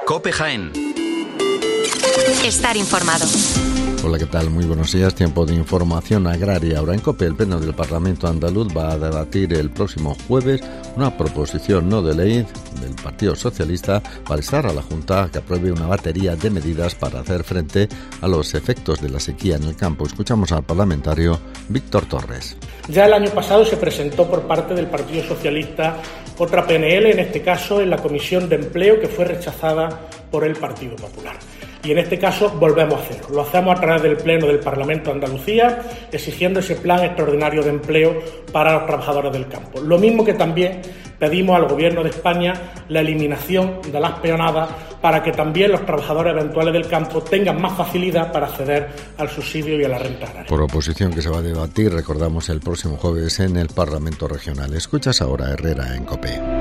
COPE Jaén. Estar informado. Hola, ¿qué tal? Muy buenos días. Tiempo de información agraria. Ahora en COPE, el Pleno del Parlamento andaluz va a debatir el próximo jueves una proposición no de ley del Partido Socialista para instar a la Junta a que apruebe una batería de medidas para hacer frente a los efectos de la sequía en el campo. Escuchamos al parlamentario Víctor Torres. Ya el año pasado se presentó por parte del Partido Socialista otra PNL, en este caso en la Comisión de Empleo, que fue rechazada por el Partido Popular. Y en este caso volvemos a hacerlo. Lo hacemos a través del Pleno del Parlamento de Andalucía, exigiendo ese plan extraordinario de empleo para los trabajadores del campo. Lo mismo que también pedimos al Gobierno de España la eliminación de las peonadas para que también los trabajadores eventuales del campo tengan más facilidad para acceder al subsidio y a la renta agraria. Proposición que se va a debatir, recordamos, el próximo jueves en el Parlamento Regional. Escuchas ahora a Herrera en COPE.